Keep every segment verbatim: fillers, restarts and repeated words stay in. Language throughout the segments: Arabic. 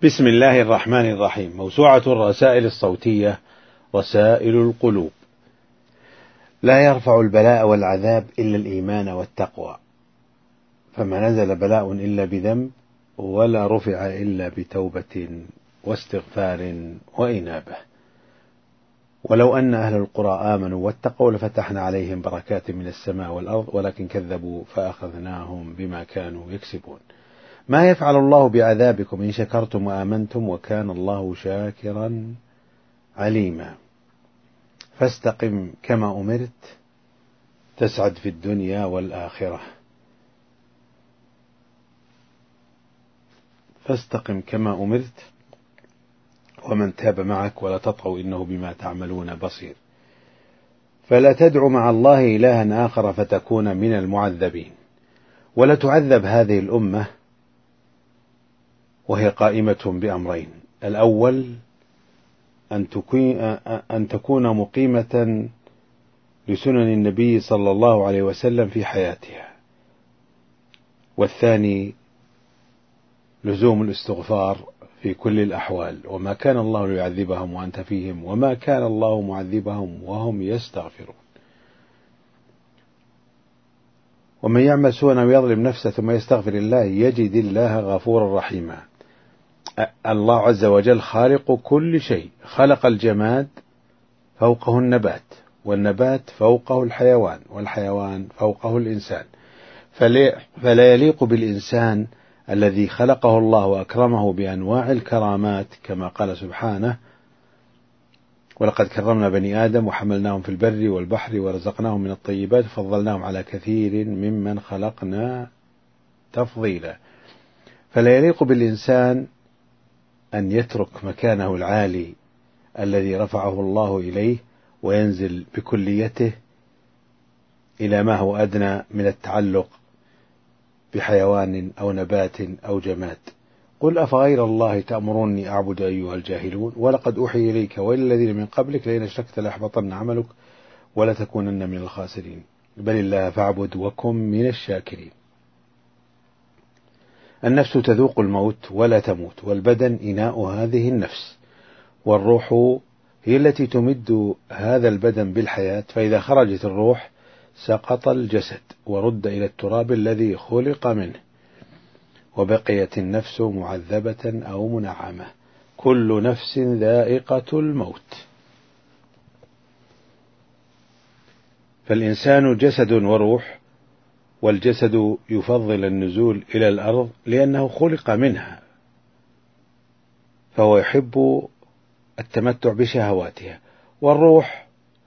بسم الله الرحمن الرحيم. موسوعة الرسائل الصوتية رسائل القلوب. لا يرفع البلاء والعذاب إلا الإيمان والتقوى، فما نزل بلاء إلا بذنب، ولا رفع إلا بتوبة واستغفار وإنابة. ولو أن أهل القرى آمنوا واتقوا لفتحنا عليهم بركات من السماء والأرض، ولكن كذبوا فأخذناهم بما كانوا يكسبون. ما يفعل الله بعذابكم إن شكرتم وآمنتم وكان الله شاكرا عليما. فاستقم كما أمرت تسعد في الدنيا والآخرة. فاستقم كما أمرت ومن تاب معك ولا تطغوا إنه بما تعملون بصير. فلا تدع مع الله إلها آخر فتكون من المعذبين. ولا تعذب هذه الأمة وهي قائمة بأمرين: الأول أن تكون مقيمة لسنن النبي صلى الله عليه وسلم في حياتها، والثاني لزوم الاستغفار في كل الأحوال. وما كان الله ليعذبهم وأنت فيهم وما كان الله معذبهم وهم يستغفرون. ومن يعمل سوءا أو يظلم نفسه ثم يستغفر الله يجد الله غفورا رحيما. الله عز وجل خالق كل شيء، خلق الجماد فوقه النبات، والنبات فوقه الحيوان، والحيوان فوقه الإنسان. فلا يليق بالإنسان الذي خلقه الله وأكرمه بأنواع الكرامات، كما قال سبحانه: ولقد كرمنا بني آدم وحملناهم في البر والبحر ورزقناهم من الطيبات وفضلناهم على كثير ممن خلقنا تفضيلا. فلا يليق بالإنسان أن يترك مكانه العالي الذي رفعه الله إليه وينزل بكليته إلى ما هو أدنى من التعلق بحيوان أو نبات أو جماد. قل أفغير الله تأمروني أعبد أيها الجاهلون ولقد أوحي إليك وإلى الذين من قبلك لئن أشركت ليحبطن عملك ولتكونن من الخاسرين بل الله فاعبد وكن من الشاكرين. النفس تذوق الموت ولا تموت، والبدن إناء هذه النفس، والروح هي التي تمد هذا البدن بالحياة. فإذا خرجت الروح سقط الجسد ورد إلى التراب الذي خلق منه، وبقيت النفس معذبة أو منعمة. كل نفس ذائقة الموت. فالإنسان جسد وروح، والجسد يفضل النزول إلى الأرض لأنه خلق منها، فهو يحب التمتع بشهواتها، والروح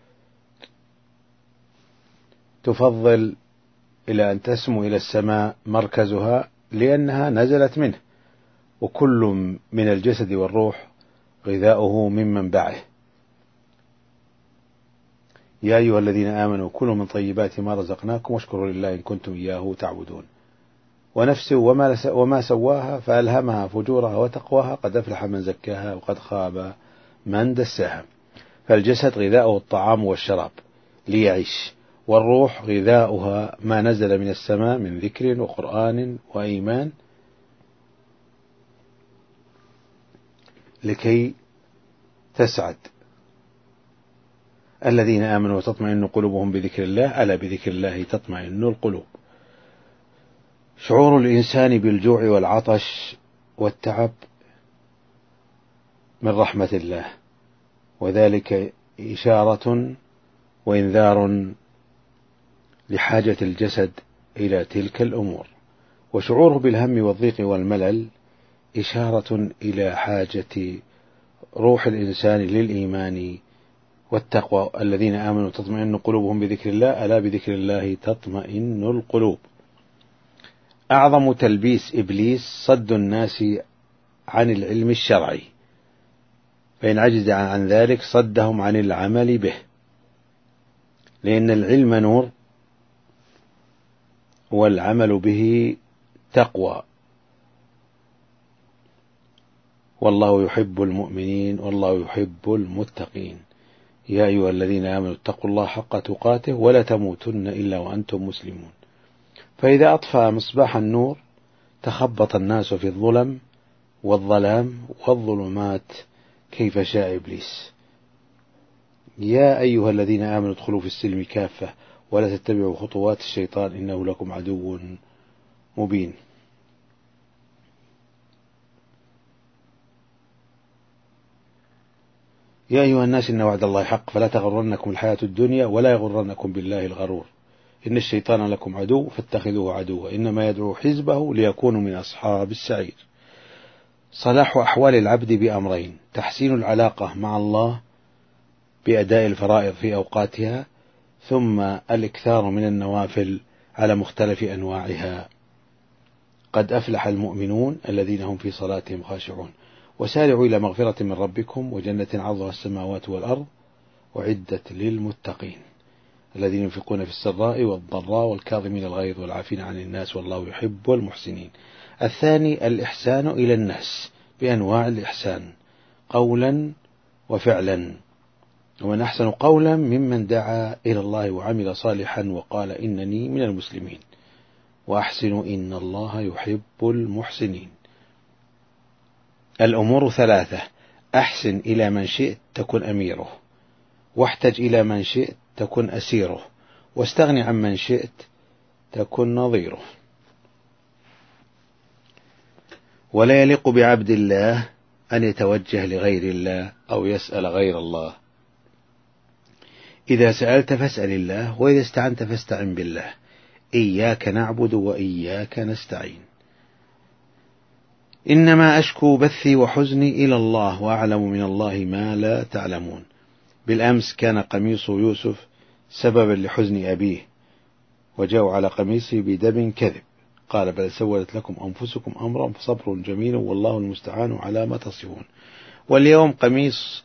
تفضل إلى أن تسمو إلى السماء مركزها لأنها نزلت منه. وكل من الجسد والروح غذاؤه من منبعه. يا أيها الذين آمنوا كلوا من طيبات ما رزقناكم واشكروا لله إن كنتم إياه تعبدون. ونفس وما سواها فألهمها فجورها وتقواها قد أفلح من زكاها وقد خاب من دساها. فالجسد غذاؤه الطعام والشراب ليعيش، والروح غذاؤها ما نزل من السماء من ذكر وقرآن وإيمان لكي تسعد. الذين آمنوا وتطمئن قلوبهم بذكر الله ألا بذكر الله تطمئن القلوب. شعور الإنسان بالجوع والعطش والتعب من رحمة الله، وذلك إشارة وإنذار لحاجة الجسد إلى تلك الأمور. وشعوره بالهم والضيق والملل إشارة إلى حاجة روح الإنسان للإيمان والتقوى. الذين آمنوا تطمئن قلوبهم بذكر الله ألا بذكر الله تطمئن القلوب. أعظم تلبيس إبليس صد الناس عن العلم الشرعي، فإن عجز عن ذلك صدهم عن العمل به، لأن العلم نور والعمل به تقوى، والله يحب المؤمنين والله يحب المتقين. يا أيها الذين آمنوا اتقوا الله حق تقاته ولا تموتن إلا وأنتم مسلمون. فإذا أطفأ مصباح النور تخبط الناس في الظلم والظلام والظلمات كيف شاء إبليس. يا أيها الذين آمنوا ادخلوا في السلم كافة ولا تتبعوا خطوات الشيطان إنه لكم عدو مبين. يا أيها الناس إن وعد الله حق فلا تغرنكم الحياة الدنيا ولا يغرنكم بالله الغرور إن الشيطان لكم عدو فاتخذوه عدوا إنما يدعو حزبه ليكونوا من أصحاب السعير. صلاح أحوال العبد بأمرين: تحسين العلاقة مع الله بأداء الفرائض في أوقاتها، ثم الإكثار من النوافل على مختلف أنواعها. قد أفلح المؤمنون الذين هم في صلاتهم خاشعون. وسارعوا إلى مغفرة من ربكم وجنة عرضها السماوات والأرض أعدت للمتقين الذين ينفقون في السراء والضراء والكاظمين الغيظ والعافين عن الناس والله يحب المحسنين. الثاني الإحسان إلى الناس بأنواع الإحسان قولا وفعلا. ومن أحسن قولا ممن دعا إلى الله وعمل صالحا وقال إنني من المسلمين. وأحسنوا إن الله يحب المحسنين. الأمور ثلاثة: أحسن إلى من شئت تكن أميره، واحتج إلى من شئت تكن أسيره، واستغن عن من شئت تكن نظيره. ولا يليق بعبد الله أن يتوجه لغير الله أو يسأل غير الله. إذا سألت فاسأل الله، وإذا استعنت فاستعن بالله. إياك نعبد وإياك نستعين. إنما أشكو بثي وحزني إلى الله وأعلم من الله ما لا تعلمون. بالأمس كان قميص يوسف سببا لحزن أبيه وجاءوا على قميصه بدم كذب، قال بل سولت لكم أنفسكم أمرا فصبر جميل والله المستعان على ما تصفون. واليوم قميص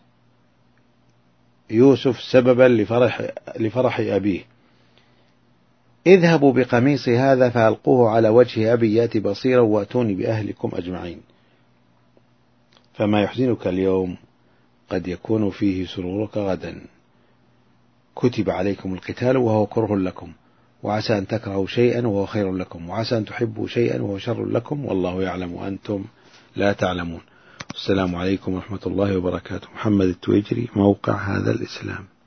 يوسف سببا لفرح, لفرح أبيه. اذهبوا بقميصي هذا فألقوه على وجه أبي يأتي بصيرا وأتوني بأهلكم أجمعين. فما يحزنك اليوم قد يكون فيه سرورك غدا. كتب عليكم القتال وهو كره لكم، وعسى أن تكرهوا شيئا وهو خير لكم، وعسى أن تحبوا شيئا وهو شر لكم، والله يعلم وأنتم لا تعلمون. السلام عليكم ورحمة الله وبركاته. محمد التويجري، موقع هذا الإسلام.